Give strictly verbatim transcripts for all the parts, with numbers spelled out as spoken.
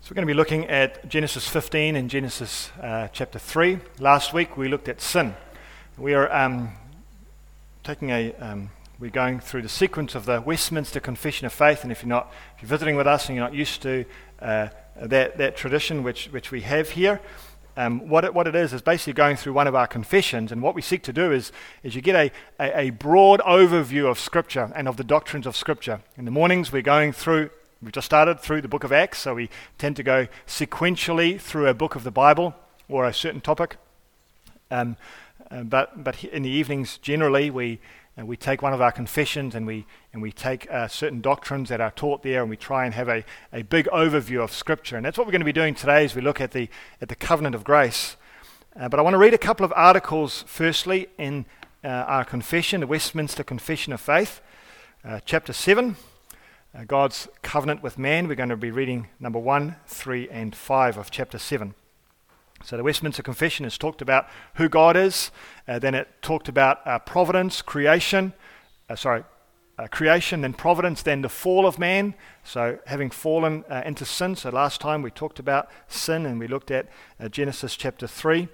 So we're going to be looking at Genesis fifteen and Genesis uh, chapter three. Last week we looked at sin. We are um, taking a, um, we're going through the sequence of the Westminster Confession of Faith, and if you're not, if you're visiting with us and you're not used to uh, that that tradition which which we have here, um, what it, what it is is basically going through one of our confessions, and what we seek to do is is you get a, a, a broad overview of Scripture and of the doctrines of Scripture. In the mornings we're going through. We've just started through the book of Acts, so we tend to go sequentially through a book of the Bible or a certain topic. Um, uh, but but in the evenings, generally, we uh, we take one of our confessions and we and we take uh, certain doctrines that are taught there, and we try and have a, a big overview of Scripture. And that's what we're going to be doing today as we look at the at the covenant of grace. Uh, but I want to read a couple of articles. Firstly, in uh, our confession, the Westminster Confession of Faith, uh, chapter seven. Uh, God's covenant with man. We're going to be reading number one, three, and five of chapter seven. So the Westminster Confession has talked about who God is. Uh, then it talked about uh, providence, creation. Uh, sorry, uh, creation, then providence, then the fall of man. So having fallen uh, into sin. So last time we talked about sin, and we looked at uh, Genesis chapter three.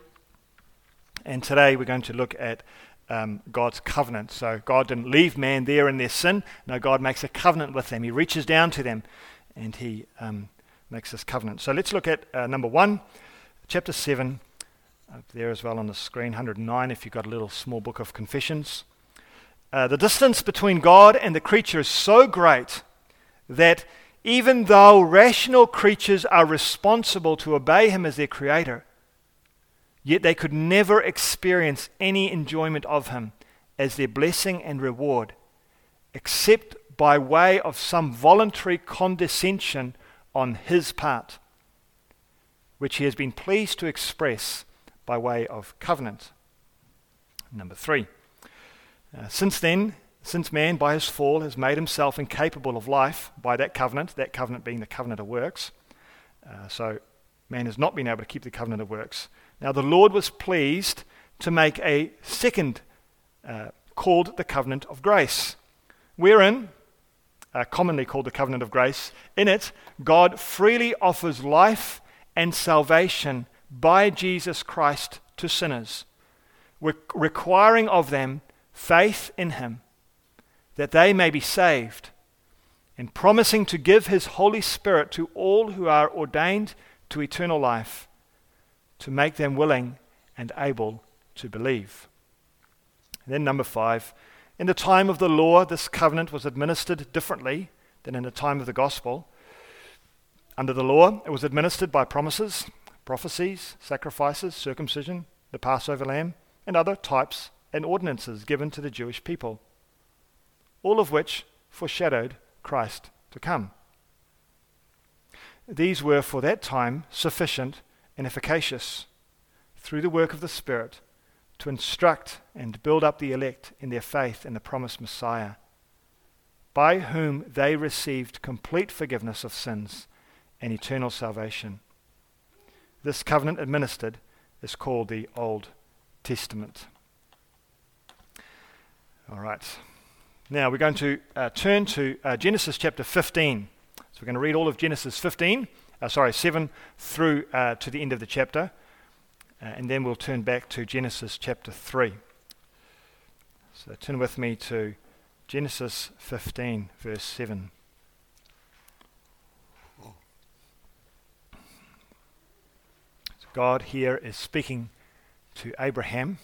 And today we're going to look at Um, God's covenant. So God didn't leave man there in their sin. No, God makes a covenant with them. He reaches down to them and he um, makes this covenant. So let's look at uh, number one, chapter seven, up there as well on the screen, one hundred nine if you've got a little small book of confessions. Uh, the distance between God and the creature is so great that even though rational creatures are responsible to obey him as their creator, yet they could never experience any enjoyment of him as their blessing and reward, except by way of some voluntary condescension on his part, which he has been pleased to express by way of covenant. Number three, uh, since then, since man by his fall has made himself incapable of life by that covenant, that covenant being the covenant of works, uh, so man has not been able to keep the covenant of works. Now the Lord was pleased to make a second uh, called the covenant of grace, wherein, uh, commonly called the covenant of grace, in it God freely offers life and salvation by Jesus Christ to sinners, re- requiring of them faith in him, that they may be saved, and promising to give his Holy Spirit to all who are ordained to eternal life, to make them willing and able to believe. And then number five, in the time of the law, this covenant was administered differently than in the time of the gospel. Under the law, it was administered by promises, prophecies, sacrifices, circumcision, the Passover lamb, and other types and ordinances given to the Jewish people, all of which foreshadowed Christ to come. These were for that time sufficient and efficacious through the work of the Spirit to instruct and build up the elect in their faith in the promised Messiah, by whom they received complete forgiveness of sins and eternal salvation. This covenant administered is called the Old Testament. All right. Now we're going to uh, turn to uh, Genesis chapter fifteen. So we're going to read all of Genesis fifteen. Uh, sorry, seven through uh, to the end of the chapter, uh, and then we'll turn back to Genesis chapter three. So turn with me to Genesis fifteen, verse seven. So God here is speaking to Abraham,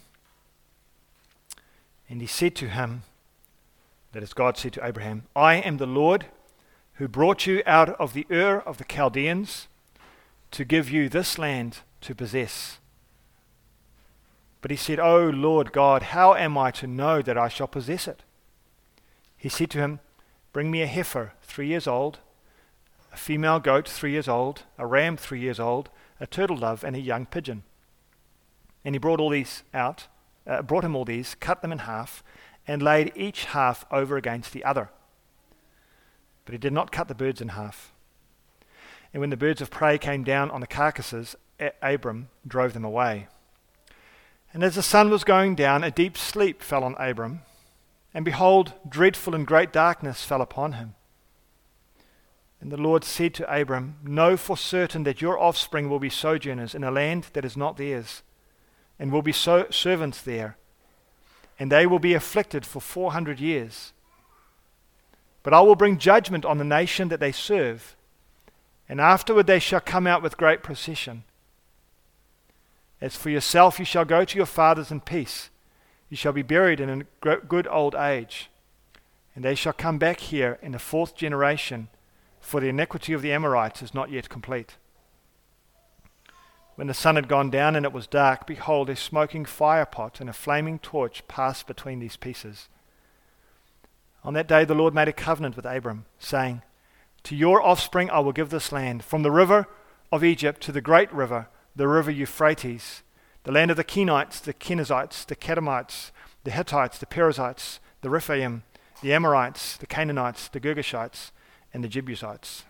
and he said to him, that is, God said to Abraham, I am the Lord who brought you out of the Ur of the Chaldeans to give you this land to possess. But he said, O Lord God, how am I to know that I shall possess it? He said to him, bring me a heifer three years old, a female goat three years old, a ram three years old, a turtle dove, and a young pigeon. And he brought all these out, uh, brought him all these, cut them in half, and laid each half over against the other. But he did not cut the birds in half. And when the birds of prey came down on the carcasses, Abram drove them away. And as the sun was going down, a deep sleep fell on Abram, and behold, dreadful and great darkness fell upon him. And the Lord said to Abram, know for certain that your offspring will be sojourners in a land that is not theirs, and will be so servants there, and they will be afflicted for four hundred years. But I will bring judgment on the nation that they serve, and afterward they shall come out with great procession. As for yourself, you shall go to your fathers in peace. You shall be buried in a good old age. And they shall come back here in the fourth generation, for the iniquity of the Amorites is not yet complete. When the sun had gone down and it was dark, behold, a smoking firepot and a flaming torch passed between these pieces. On that day the Lord made a covenant with Abram, saying, to your offspring I will give this land, from the river of Egypt to the great river, the river Euphrates, the land of the Kenites, the Kenizzites, the Kadmonites, the Hittites, the Perizzites, the Rephaim, the Amorites, the Canaanites, the Girgashites, and the Jebusites.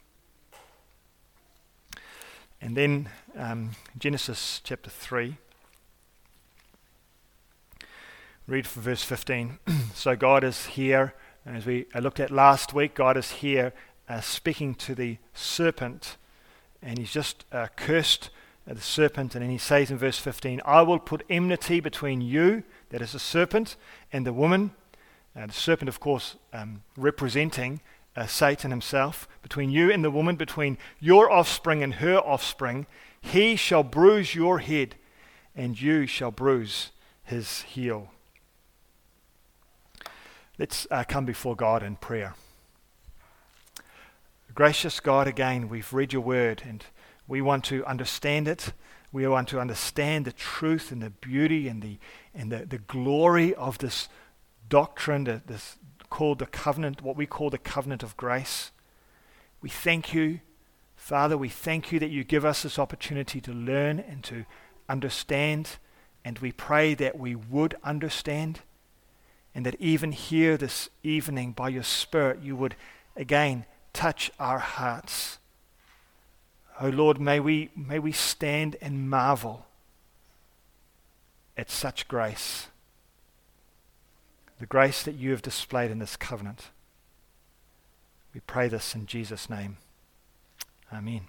And then um, Genesis chapter three. Read from verse fifteen. So God is here, and as we looked at last week, God is here uh, speaking to the serpent, and he's just uh, cursed uh, the serpent, and then he says in verse fifteen, I will put enmity between you, that is the serpent, and the woman. Uh, the serpent, of course, um, representing uh, Satan himself, between you and the woman, between your offspring and her offspring. He shall bruise your head, and you shall bruise his heel. Let's uh, come before God in prayer. Gracious God, again, we've read your word, and we want to understand it. We want to understand the truth and the beauty and the and the, the glory of this doctrine, that this called the covenant, what we call the covenant of grace. We thank you, Father, we thank you that you give us this opportunity to learn and to understand, and we pray that we would understand, and that even here this evening by your Spirit you would again touch our hearts. Oh Lord, may we may we stand and marvel at such grace. The grace that you have displayed in this covenant. We pray this in Jesus' name. Amen.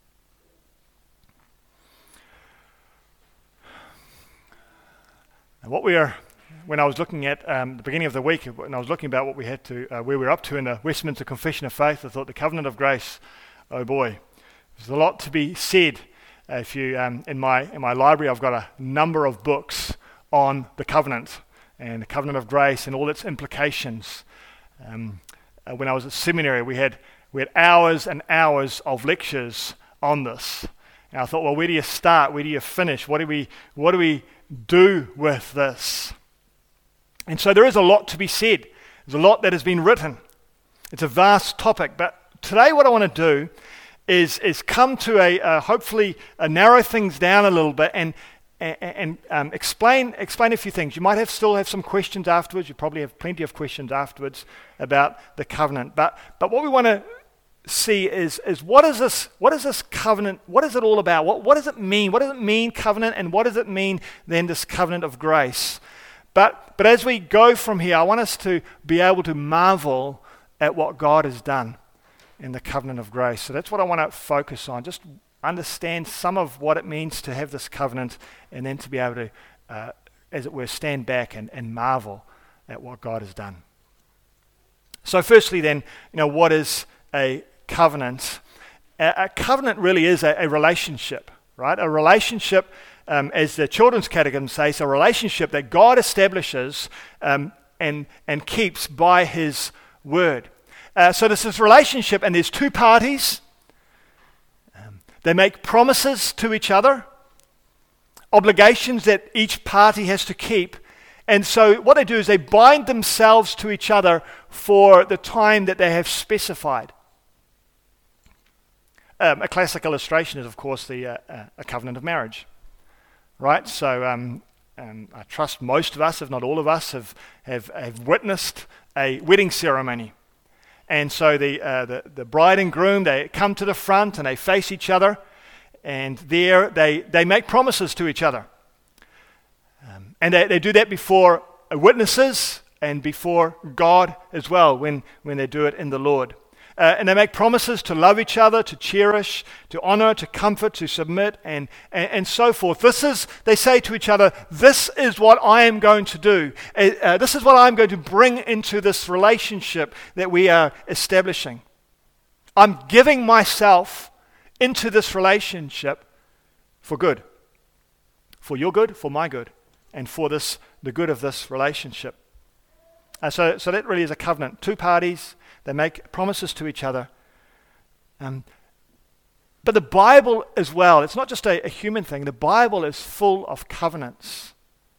Now what we are, when I was looking at um, the beginning of the week, when I was looking about what we had to, uh, where we we're up to in the Westminster Confession of Faith, I thought the covenant of grace, oh boy, there's a lot to be said. Uh, if you, um, in my in my library, I've got a number of books on the covenant and the covenant of grace and all its implications. Um, uh, when I was at seminary, we had we had hours and hours of lectures on this. And I thought, well, where do you start? Where do you finish? What do we what do we do with this? And so there is a lot to be said. There's a lot that has been written. It's a vast topic. But today, what I want to do is is come to a uh, hopefully uh, narrow things down a little bit and. And, and um, explain explain a few things. You might have still have some questions afterwards. You probably have plenty of questions afterwards about the covenant. But but what we want to see is is what is this what is this covenant? What is it all about? What what does it mean? What does it mean, covenant? And what does it mean then, this covenant of grace? But but as we go from here, I want us to be able to marvel at what God has done in the covenant of grace. So that's what I want to focus on. Just understand some of what it means to have this covenant, and then to be able to, uh, as it were, stand back and, and marvel at what God has done. So firstly then, you know, what is a covenant? A, a covenant really is a, a relationship, right? A relationship, um, as the Children's Catechism says, a relationship that God establishes um, and, and keeps by his word. Uh, so there's this relationship, and there's two parties. They make promises to each other, obligations that each party has to keep. And so what they do is they bind themselves to each other for the time that they have specified. Um, a classic illustration is, of course, the uh, uh, a covenant of marriage, right? So um, um, I trust most of us, if not all of us, have, have, have witnessed a wedding ceremony. And so the, uh, the the bride and groom, they come to the front and they face each other, and there they, they make promises to each other. Um, and they, they do that before witnesses and before God as well, when, when they do it in the Lord. uh, and they make promises to love each other, to cherish, to honor, to comfort, to submit, and, and, and so forth. This is, they say to each other, this is what I am going to do. Uh, uh, this is what I'm going to bring into this relationship that we are establishing. I'm giving myself into this relationship for good. For your good, for my good, and for this the good of this relationship. Uh, so, so that really is a covenant. Two parties, they make promises to each other. Um, but the Bible as well, it's not just a, a human thing. The Bible is full of covenants.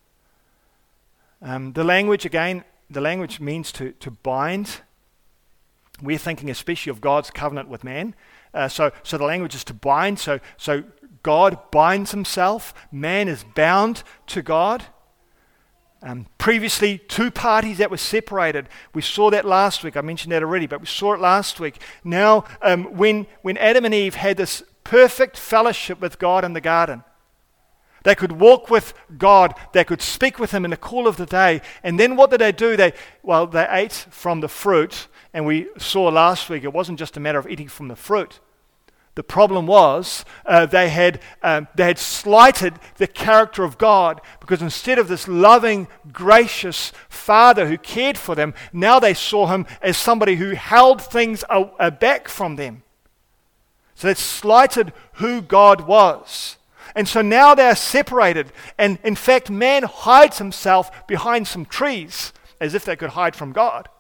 Um, the language, again, the language means to, to bind. We're thinking especially of God's covenant with man. Uh, so, so the language is to bind. So, so God binds himself. Man is bound to God. Um, previously, two parties that were separated. We saw that last week. I mentioned that already, but we saw it last week. Now, um, when, when Adam and Eve had this perfect fellowship with God in the garden, they could walk with God. They could speak with him in the cool of the day. And then what did they do? They, well, they ate from the fruit. And we saw last week it wasn't just a matter of eating from the fruit. The problem was uh, they had um, they had slighted the character of God, because instead of this loving, gracious Father who cared for them, now they saw him as somebody who held things a- a back from them. So they slighted who God was. And so now they are separated. And in fact, man hides himself behind some trees as if they could hide from God.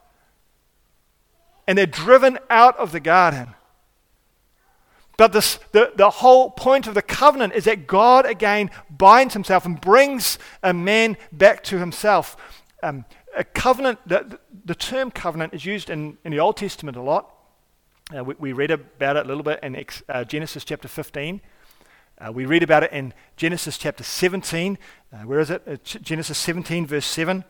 And they're driven out of the garden. But this, the, the whole point of the covenant is that God again binds himself and brings a man back to himself. Um, a covenant, the, the term covenant is used in, in the Old Testament a lot. Uh, we, we read about it a little bit in ex, uh, Genesis chapter fifteen. Uh, we read about it in Genesis chapter seventeen. Uh, where is it? Uh, Genesis seventeen verse seven.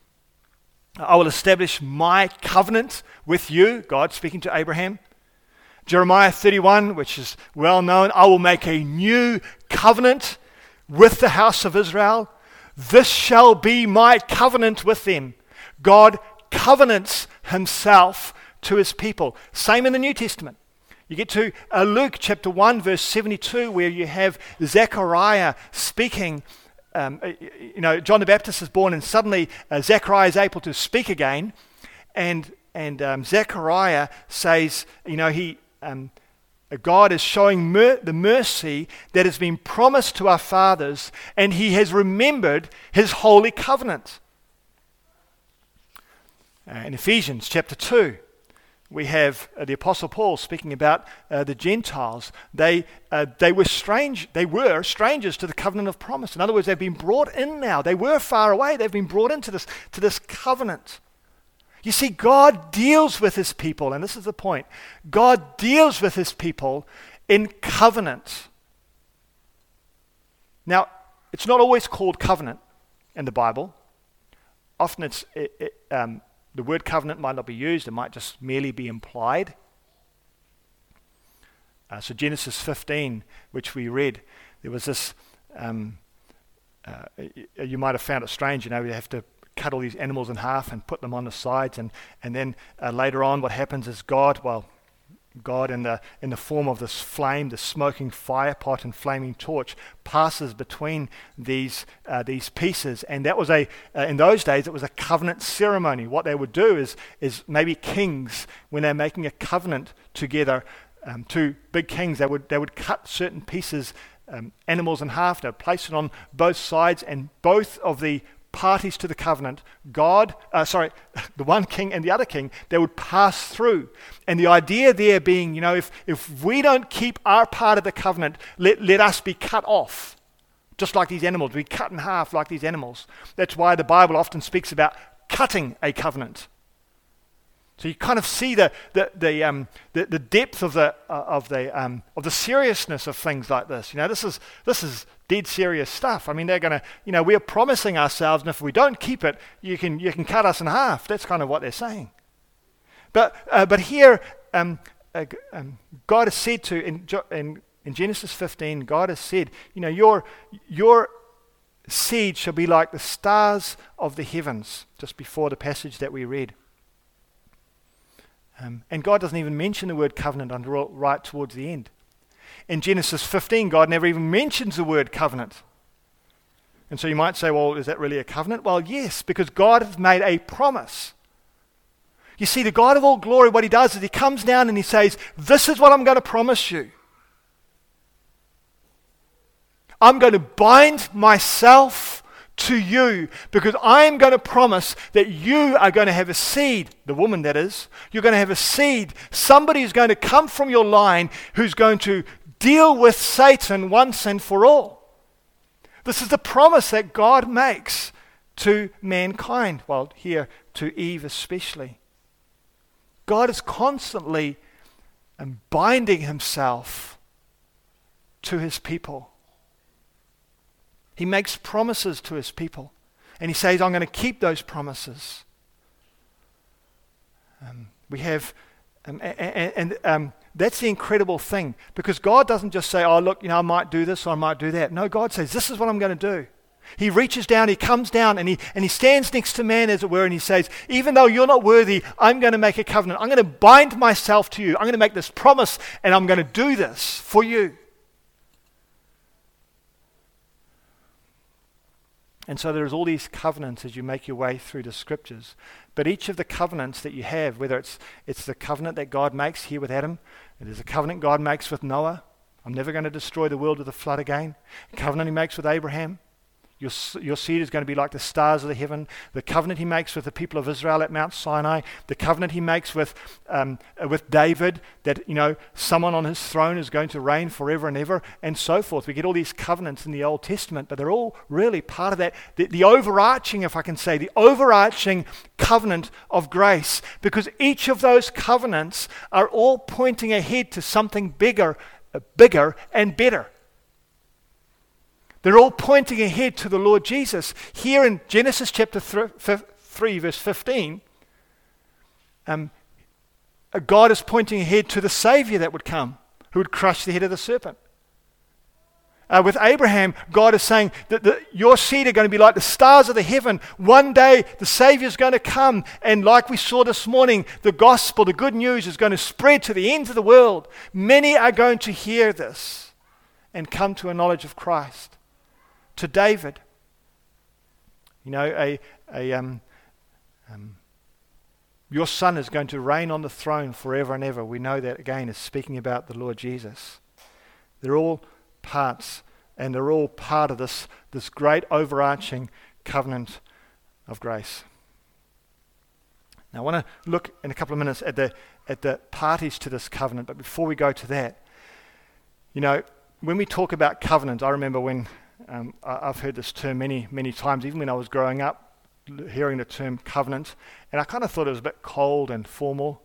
I will establish my covenant with you, God speaking to Abraham. Jeremiah thirty-one, which is well known, I will make a new covenant with the house of Israel. This shall be my covenant with them. God covenants himself to his people. Same in the New Testament. You get to uh, Luke chapter one, verse seventy-two, where you have Zechariah speaking. Um, you know, John the Baptist is born, and suddenly uh, Zechariah is able to speak again. And, and um, Zechariah says, you know, he... Um, God is showing mer- the mercy that has been promised to our fathers, and he has remembered his holy covenant. Uh, in Ephesians chapter two, we have uh, the Apostle Paul speaking about uh, the Gentiles. They uh, they were strange. They were strangers to the covenant of promise. In other words, they've been brought in now. They were far away. They've been brought into this to this covenant. You see, God deals with his people, and this is the point. God deals with his people in covenant. Now, it's not always called covenant in the Bible. Often it's it, it, um, the word covenant might not be used. It might just merely be implied. Uh, so Genesis fifteen, which we read, there was this, um, uh, you might have found it strange, you know, you have to cut all these animals in half and put them on the sides, and and then uh, later on what happens is God, well, God in the in the form of this flame, the smoking fire pot and flaming torch, passes between these uh, these pieces, and that was a uh, in those days it was a covenant ceremony. What they would do is is maybe kings, when they're making a covenant together, um, two big kings, they would they would cut certain pieces, um, animals in half. They'd place it on both sides, and both of the parties to the covenant, God, uh, sorry, the one king and the other king, they would pass through. And the idea there being, you know, if, if we don't keep our part of the covenant, let, let us be cut off. Just like these animals, we cut in half like these animals. That's why the Bible often speaks about cutting a covenant. So you kind of see the the the um the, the depth of the uh, of the um of the seriousness of things like this. You know, this is this is dead serious stuff. I mean, they're going to, you know, we're promising ourselves, and if we don't keep it, you can you can cut us in half. That's kind of what they're saying. But uh, but here, um, uh, um, God has said to in, in in Genesis fifteen, God has said, you know, your your seed shall be like the stars of the heavens. Just before the passage that we read. Um, and God doesn't even mention the word covenant until right towards the end. In Genesis fifteen, God never even mentions the word covenant. And so you might say, well, is that really a covenant? Well, yes, because God has made a promise. You see, the God of all glory, what he does is he comes down and he says, this is what I'm going to promise you. I'm going to bind myself to you because I'm going to promise that you are going to have a seed, the woman that is. You're going to have a seed. Somebody is going to come from your line who's going to deal with Satan once and for all. This is the promise that God makes to mankind. Well, here to Eve especially. God is constantly um, binding himself to his people. He makes promises to his people. And he says, I'm going to keep those promises. Um, we have, um, and, and um, that's the incredible thing. Because God doesn't just say, oh, look, you know, I might do this or I might do that. No, God says, this is what I'm going to do. He reaches down, he comes down, and he, and he stands next to man, as it were, and he says, even though you're not worthy, I'm going to make a covenant. I'm going to bind myself to you. I'm going to make this promise, and I'm going to do this for you. And so there's all these covenants as you make your way through the scriptures. But each of the covenants that you have, whether it's it's the covenant that God makes here with Adam, it is a covenant God makes with Noah. I'm never going to destroy the world with a flood again. A covenant he makes with Abraham. Your, your seed is going to be like the stars of the heaven. The covenant he makes with the people of Israel at Mount Sinai. The covenant he makes with um, with David, that, you know, someone on his throne is going to reign forever and ever, and so forth. We get all these covenants in the Old Testament, but they're all really part of that, the, the overarching, if I can say, the overarching covenant of grace, because each of those covenants are all pointing ahead to something bigger, uh, bigger and better. They're all pointing ahead to the Lord Jesus. Here in Genesis chapter three, verse fifteen, um, God is pointing ahead to the Savior that would come, who would crush the head of the serpent. Uh, with Abraham, God is saying that the, your seed are going to be like the stars of the heaven. One day, the Savior is going to come, and like we saw this morning, the gospel, the good news, is going to spread to the ends of the world. Many are going to hear this and come to a knowledge of Christ. To David, you know, a, a um, um, your son is going to reign on the throne forever and ever. We know that, again, is speaking about the Lord Jesus. They're all parts, and they're all part of this, this great overarching covenant of grace. Now, I want to look in a couple of minutes at the at the parties to this covenant, but before we go to that, you know, when we talk about covenant, I remember when Um, I've heard this term many, many times, even when I was growing up, hearing the term covenant, and I kind of thought it was a bit cold and formal.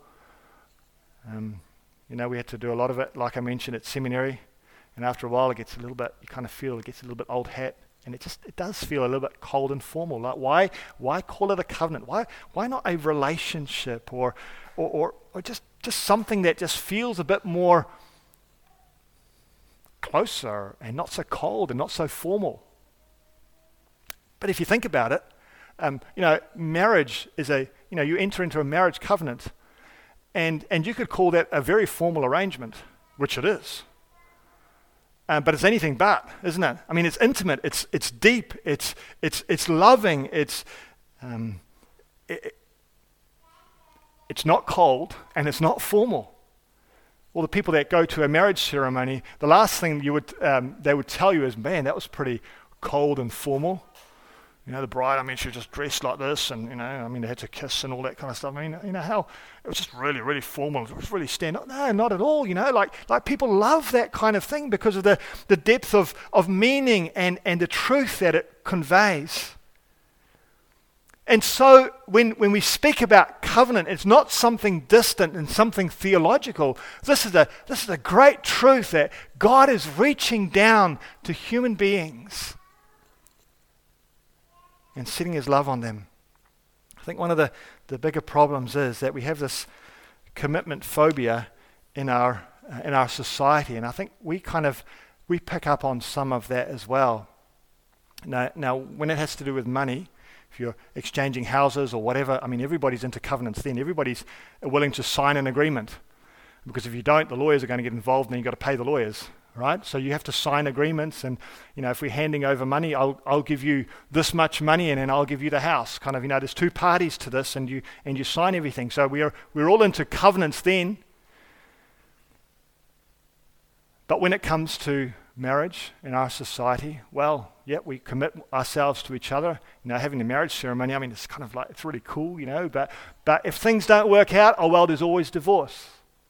Um, you know, we had to do a lot of it, like I mentioned, at seminary, and after a while it gets a little bit, you kind of feel it gets a little bit old hat, and it just, it does feel a little bit cold and formal. Like, why, why call it a covenant? Why, why not a relationship, or, or, or, or just, just something that just feels a bit more closer and not so cold and not so formal? But if you think about it, um, you know, marriage is a, you know, you enter into a marriage covenant, and and you could call that a very formal arrangement, which it is. Um, but it's anything but, isn't it? I mean, it's intimate, it's it's deep, it's it's it's loving, it's um, it, it's not cold and it's not formal. All the people that go to a marriage ceremony, the last thing you would um, they would tell you is, man, that was pretty cold and formal. You know, the bride, I mean, she was just dressed like this, and, you know, I mean, they had to kiss and all that kind of stuff. I mean, you know, how it was just really, really formal. It was really stand up. No, not at all. You know, like like people love that kind of thing because of the, the depth of, of meaning and, and the truth that it conveys. And so when, when we speak about covenant, it's not something distant and something theological. This is a this is a great truth that God is reaching down to human beings and setting his love on them. I think one of the, the bigger problems is that we have this commitment phobia in our uh, in our society, and I think we kind of we pick up on some of that as well. Now, now when it has to do with money, if you're exchanging houses or whatever, I mean, everybody's into covenants then. Everybody's willing to sign an agreement. Because if you don't, the lawyers are going to get involved and then you've got to pay the lawyers, right? So you have to sign agreements, and, you know, if we're handing over money, I'll I'll give you this much money and then I'll give you the house. Kind of, you know, there's two parties to this, and you and you sign everything. So we're we're all into covenants then. But when it comes to marriage in our society, well, yeah, we commit ourselves to each other. You know, having the marriage ceremony, I mean, it's kind of like, it's really cool, you know, but but if things don't work out, oh well, there's always divorce.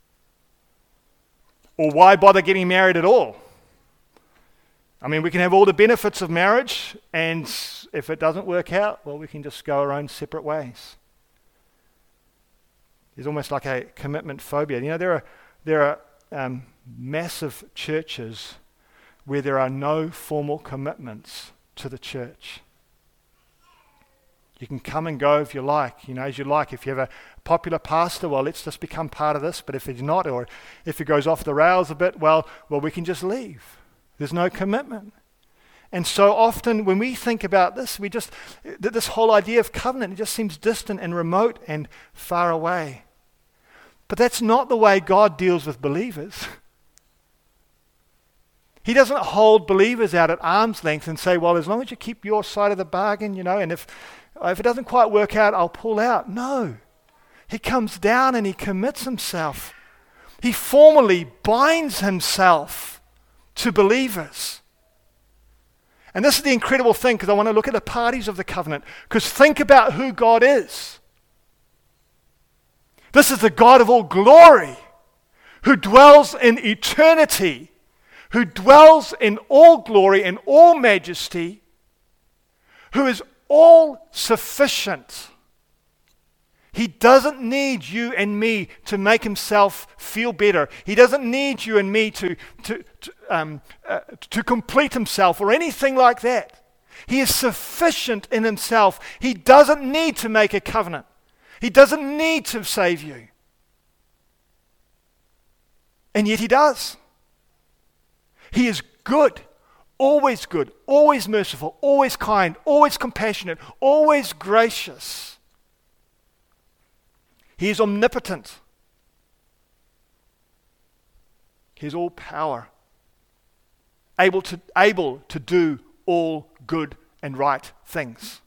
Or why bother getting married at all? I mean, we can have all the benefits of marriage, and if it doesn't work out, well, we can just go our own separate ways. There's almost like a commitment phobia. You know, there are there are um, massive churches where there are no formal commitments to the church. You can come and go if you like, you know, as you like. If you have a popular pastor, well, let's just become part of this. But if he's not, or if it goes off the rails a bit, well, well, we can just leave. There's no commitment. And so often when we think about this, we just, this whole idea of covenant, it just seems distant and remote and far away. But that's not the way God deals with believers. He doesn't hold believers out at arm's length and say, well, as long as you keep your side of the bargain, you know, and if if it doesn't quite work out, I'll pull out. No. He comes down and he commits himself. He formally binds himself to believers. And this is the incredible thing, because I want to look at the parties of the covenant, because think about who God is. This is the God of all glory, who dwells in eternity, who dwells in all glory and all majesty, who is all sufficient. He doesn't need you and me to make himself feel better. He doesn't need you and me to, to, to, um, uh, to complete himself or anything like that. He is sufficient in himself. He doesn't need to make a covenant. He doesn't need to save you. And yet he does. He is good. Always good, always merciful, always kind, always compassionate, always gracious. He is omnipotent. He has all power, able to, able to do all good and right things.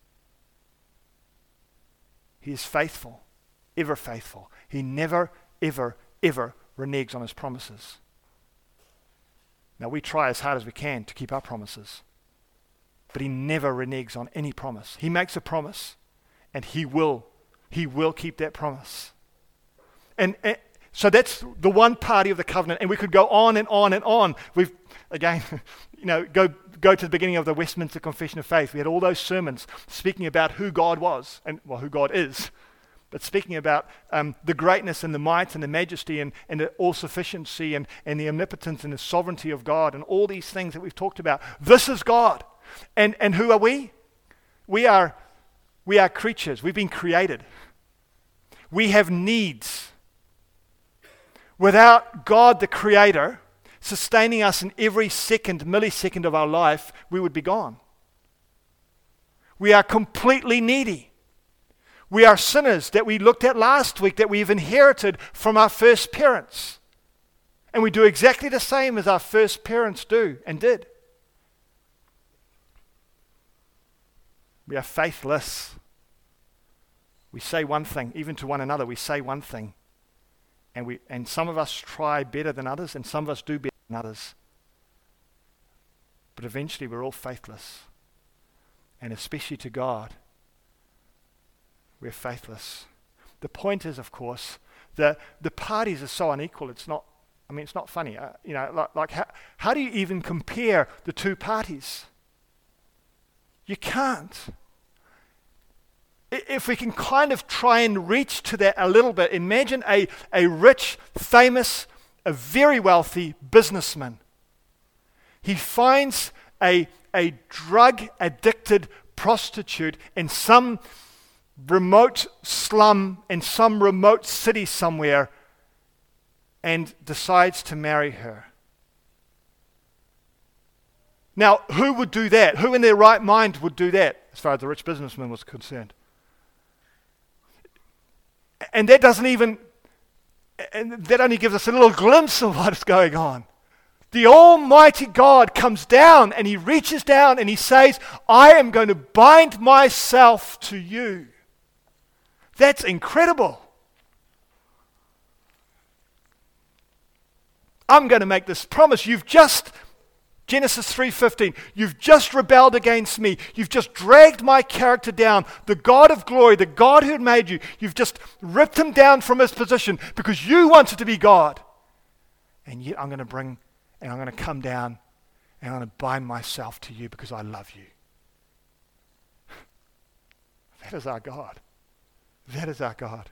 He is faithful, ever faithful. He never, ever, ever reneges on his promises. Now, we try as hard as we can to keep our promises, but he never reneges on any promise. He makes a promise, and he will, he will keep that promise. And, and so that's the one party of the covenant, and we could go on and on and on. We've, again, you know, go go to the beginning of the Westminster Confession of Faith. We had all those sermons speaking about who God was, and well, who God is. But speaking about um, the greatness and the might and the majesty and, and the all-sufficiency and, and the omnipotence and the sovereignty of God and all these things that we've talked about. This is God. And and who are we? We are, we are creatures. We've been created. We have needs. Without God, the Creator, sustaining us in every second, millisecond of our life, we would be gone. We are completely needy. We are sinners that we looked at last week, that we've inherited from our first parents. And we do exactly the same as our first parents do and did. We are faithless. We say one thing, even to one another, we say one thing. And we and some of us try better than others, and some of us do better than others. But eventually we're all faithless. And especially to God, we're faithless. The point is, of course, that the parties are so unequal. It's not, I mean, it's not funny. Uh, you know, like, like how, how do you even compare the two parties? You can't. I, if we can kind of try and reach to that a little bit, imagine a, a rich, famous, a very wealthy businessman. He finds a, a drug-addicted prostitute in some remote slum in some remote city somewhere and decides to marry her. Now, who would do that? Who in their right mind would do that, as far as the rich businessman was concerned? And that doesn't even, and that only gives us a little glimpse of what is going on. The Almighty God comes down and he reaches down and he says, I am going to bind myself to you. That's incredible. I'm going to make this promise. You've just, Genesis three fifteen, you've just rebelled against me. You've just dragged my character down. The God of glory, the God who had made you, you've just ripped him down from his position because you wanted to be God. And yet I'm going to bring, and I'm going to come down, and I'm going to bind myself to you because I love you. That is our God. That is our God.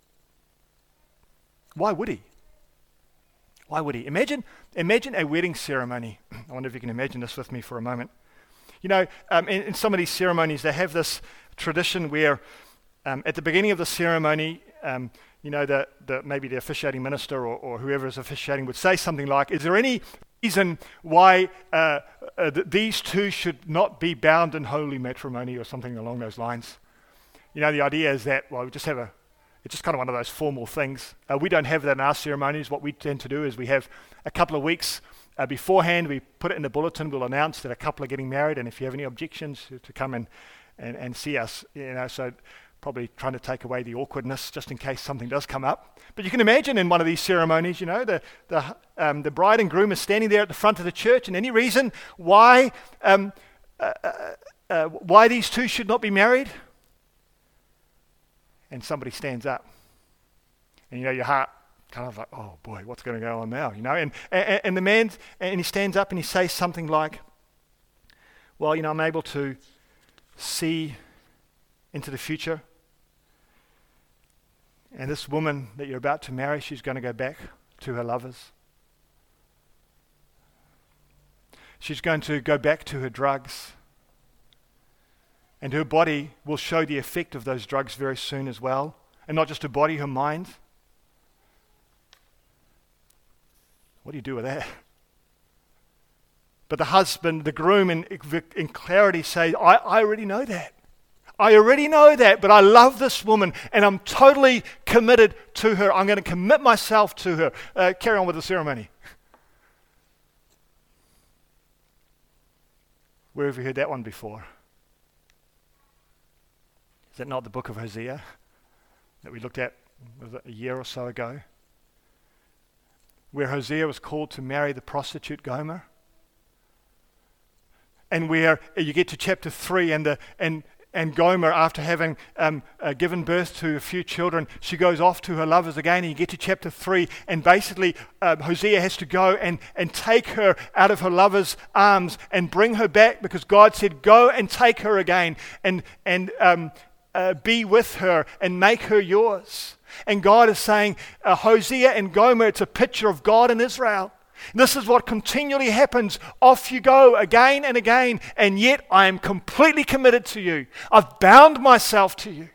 Why would he? Why would he? Imagine, imagine a wedding ceremony. I wonder if you can imagine this with me for a moment. You know, um, in, in some of these ceremonies, they have this tradition where um, at the beginning of the ceremony, um, you know, the, the, maybe the officiating minister or, or whoever is officiating would say something like, is there any reason why uh, uh, th- these two should not be bound in holy matrimony or something along those lines? You know, the idea is that, well, we just have a It's just kind of one of those formal things. Uh, we don't have that in our ceremonies. What we tend to do is we have a couple of weeks uh, beforehand, we put it in the bulletin, we'll announce that a couple are getting married, and if you have any objections, to, to come and, and, and see us. You know, so probably trying to take away the awkwardness just in case something does come up. But you can imagine in one of these ceremonies, you know, the the, um, the bride and groom are standing there at the front of the church, and any reason why um, uh, uh, uh, why these two should not be married? And somebody stands up, and you know your heart kind of like, oh boy, what's going to go on now? You know, and and, and the man and he stands up and he says something like, well, you know, I'm able to see into the future, and this woman that you're about to marry, she's going to go back to her lovers. She's going to go back to her drugs. And her body will show the effect of those drugs very soon as well. And not just her body, her mind. What do you do with that? But the husband, the groom in, in clarity say, I, I already know that. I already know that, but I love this woman and I'm totally committed to her. I'm going to commit myself to her. Uh, carry on with the ceremony. Where have you heard that one before? Is that not the book of Hosea that we looked at was it a year or so ago? Where Hosea was called to marry the prostitute Gomer. And where you get to chapter three and the and and Gomer, after having um, uh, given birth to a few children, she goes off to her lovers again, and you get to chapter three, and basically uh, Hosea has to go and, and take her out of her lover's arms and bring her back, because God said, go and take her again and, and um, uh, be with her and make her yours. And God is saying, uh, Hosea and Gomer, it's a picture of God and Israel. This is what continually happens. Off you go again and again, and yet I am completely committed to you. I've bound myself to you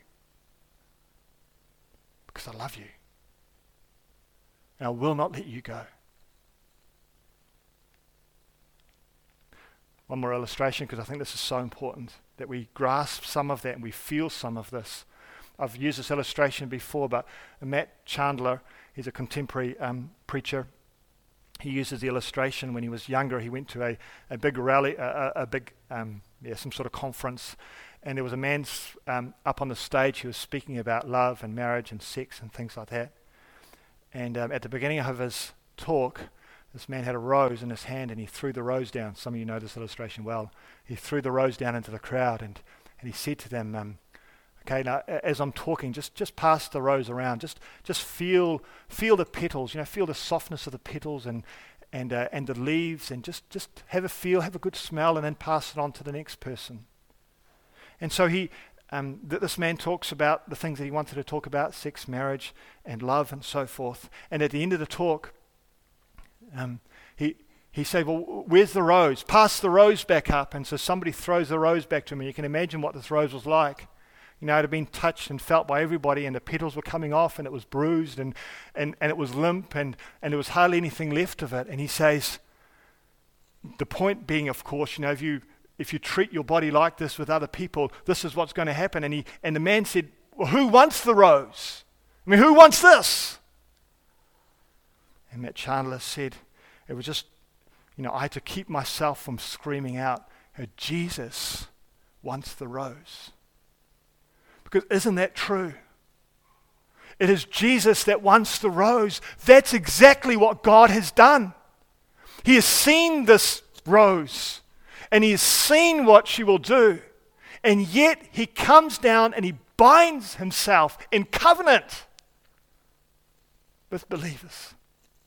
because I love you, and I will not let you go. One more illustration, because I think this is so important that we grasp some of that and we feel some of this. I've used this illustration before, but Matt Chandler, he's a contemporary um, preacher. He uses the illustration when he was younger. He went to a, a big rally, a, a, a big, um, yeah, some sort of conference, and there was a man um, up on the stage who was speaking about love and marriage and sex and things like that. And um, at the beginning of his talk, this man had a rose in his hand, and he threw the rose down. Some of you know this illustration well. He threw the rose down into the crowd, and, and he said to them, um, okay, now as I'm talking, just, just pass the rose around. Just just feel feel the petals, you know, feel the softness of the petals and and uh, and the leaves, and just, just have a feel, have a good smell, and then pass it on to the next person. And so he, um, th- this man talks about the things that he wanted to talk about: sex, marriage, and love, and so forth. And at the end of the talk, um, he he said, "Well, where's the rose? Pass the rose back up." And so somebody throws the rose back to me. You can imagine what this rose was like. You know, it had been touched and felt by everybody, and the petals were coming off, and it was bruised, and, and, and it was limp, and, and there was hardly anything left of it. And he says, the point being, of course, you know, if you if you treat your body like this with other people, this is what's going to happen. And he and the man said, well, who wants the rose? I mean, who wants this? And Matt Chandler said, it was just, you know, I had to keep myself from screaming out, Jesus wants the rose. Because isn't that true? It is Jesus that wants the rose. That's exactly what God has done. He has seen this rose, and he has seen what she will do. And yet he comes down and he binds himself in covenant with believers.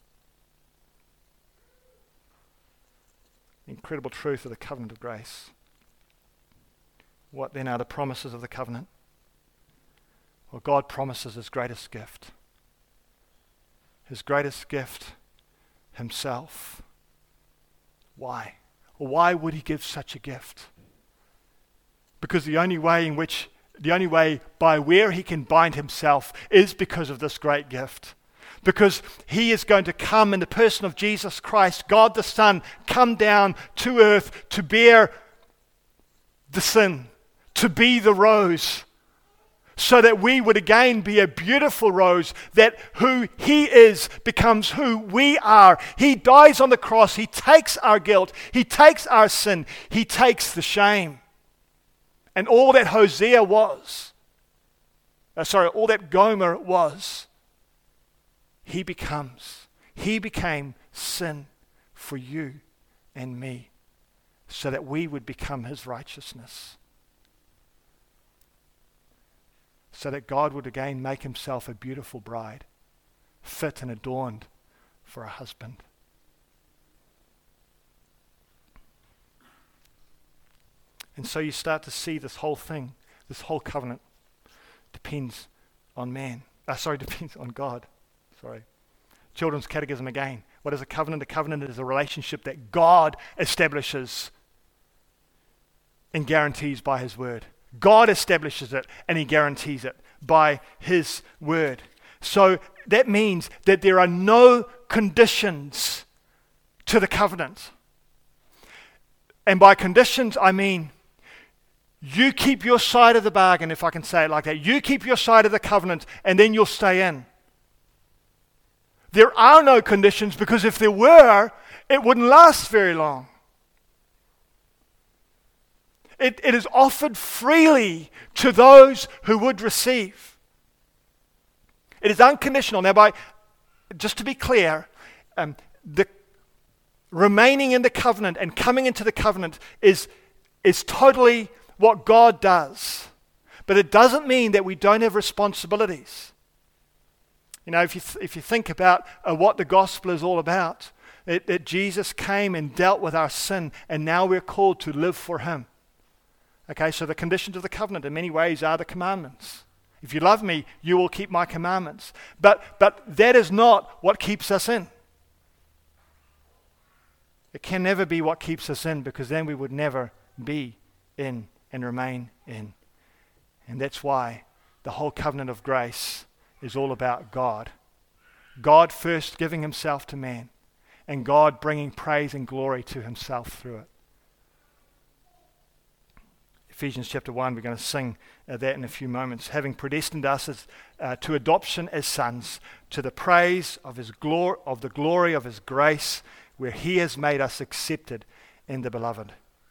Incredible truth of the covenant of grace. What then are the promises of the covenant? Well, God promises his greatest gift. His greatest gift, himself. Why? Well, why would he give such a gift? Because the only way in which, the only way by where he can bind himself is because of this great gift. Because he is going to come in the person of Jesus Christ, God the Son, come down to earth to bear the sin, to be the rose, so that we would again be a beautiful rose, that who he is becomes who we are. He dies on the cross. He takes our guilt. He takes our sin. He takes the shame. And all that Hosea was, uh, sorry, all that Gomer was, he becomes. He became sin for you and me, so that we would become his righteousness. So that God would again make himself a beautiful bride, fit and adorned for a husband. And so you start to see this whole thing, this whole covenant depends on man. Uh, sorry, depends on God. Sorry. Children's Catechism again. What is a covenant? A covenant is a relationship that God establishes and guarantees by his word. God establishes it and he guarantees it by his word. So that means that there are no conditions to the covenant. And by conditions, I mean you keep your side of the bargain, if I can say it like that. You keep your side of the covenant and then you'll stay in. There are no conditions, because if there were, it wouldn't last very long. It, it is offered freely to those who would receive. It is unconditional. Now, by just to be clear, um, the remaining in the covenant and coming into the covenant is, is totally what God does. But it doesn't mean that we don't have responsibilities. You know, if you th- if you think about uh, what the gospel is all about, that, that Jesus came and dealt with our sin, and now we're called to live for him. Okay, so the conditions of the covenant in many ways are the commandments. If you love me, you will keep my commandments. But but that is not what keeps us in. It can never be what keeps us in, because then we would never be in and remain in. And that's why the whole covenant of grace is all about God. God first giving himself to man, and God bringing praise and glory to himself through it. Ephesians chapter one, we're going to sing uh, that in a few moments. Having predestined us as, uh, to adoption as sons, to the praise of his glory, of the glory of his grace, where he has made us accepted in the beloved.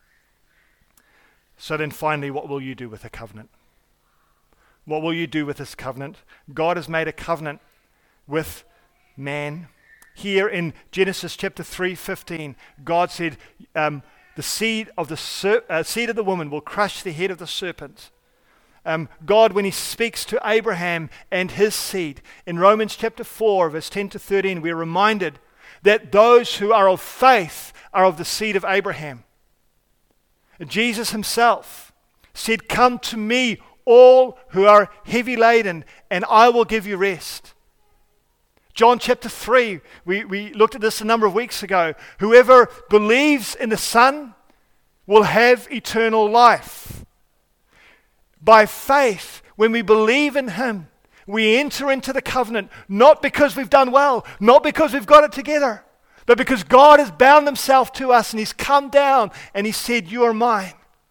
So then finally, what will you do with the covenant? What will you do with this covenant? God has made a covenant with man. Here in Genesis chapter three fifteen, God said, um, the seed of the ser- uh, seed of the woman will crush the head of the serpent. Um, God, when he speaks to Abraham and his seed, in Romans chapter four, verse ten to thirteen, we're reminded that those who are of faith are of the seed of Abraham. Jesus himself said, come to me, all who are heavy laden, and I will give you rest. John chapter three, we, we looked at this a number of weeks ago. Whoever believes in the Son will have eternal life. By faith, when we believe in him, we enter into the covenant, not because we've done well, not because we've got it together, but because God has bound himself to us and he's come down and he said, you are mine.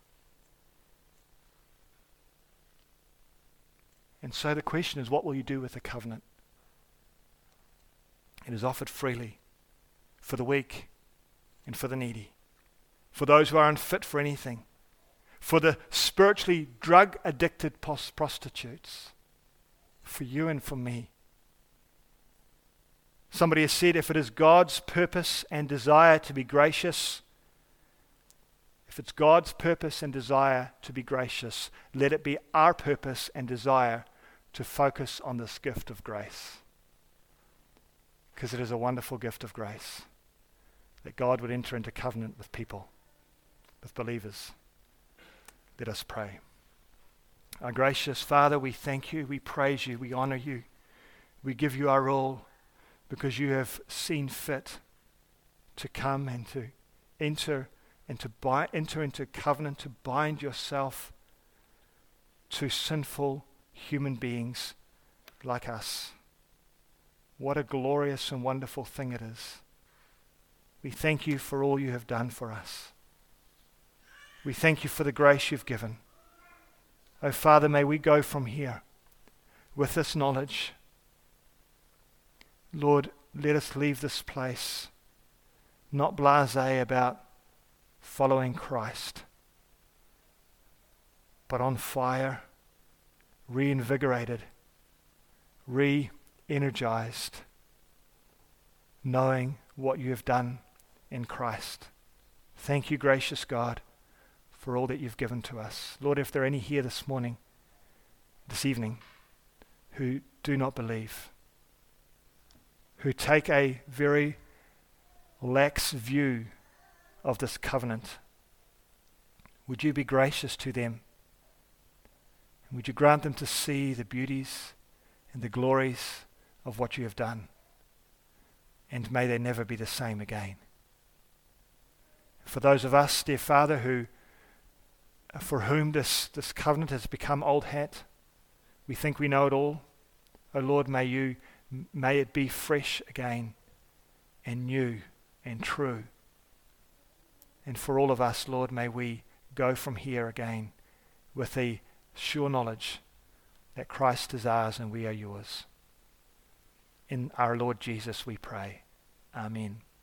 And so the question is, what will you do with the covenant? It is offered freely for the weak and for the needy, for those who are unfit for anything, for the spiritually drug-addicted pos- prostitutes, for you and for me. Somebody has said, if it is God's purpose and desire to be gracious, if it's God's purpose and desire to be gracious, let it be our purpose and desire to focus on this gift of grace. Because it is a wonderful gift of grace that God would enter into covenant with people, with believers. Let us pray. Our gracious Father, we thank you, we praise you, we honor you. We give you our all because you have seen fit to come and to enter and to bind, enter into covenant, to bind yourself to sinful human beings like us. What a glorious and wonderful thing it is. We thank you for all you have done for us. We thank you for the grace you've given. Oh Father, may we go from here with this knowledge. Lord, let us leave this place not blasé about following Christ, but on fire, reinvigorated, re-energized, knowing what you have done in Christ. Thank you, gracious God, for all that you've given to us. Lord, if there are any here this morning, this evening, who do not believe, who take a very lax view of this covenant, would you be gracious to them? And would you grant them to see the beauties and the glories of what you have done? And may they never be the same again. For those of us, dear Father, who for whom this, this covenant has become old hat, we think we know it all. Oh Lord, may you may it be fresh again and new and true. And for all of us, Lord, may we go from here again with the sure knowledge that Christ is ours and we are yours. In our Lord Jesus we pray. Amen.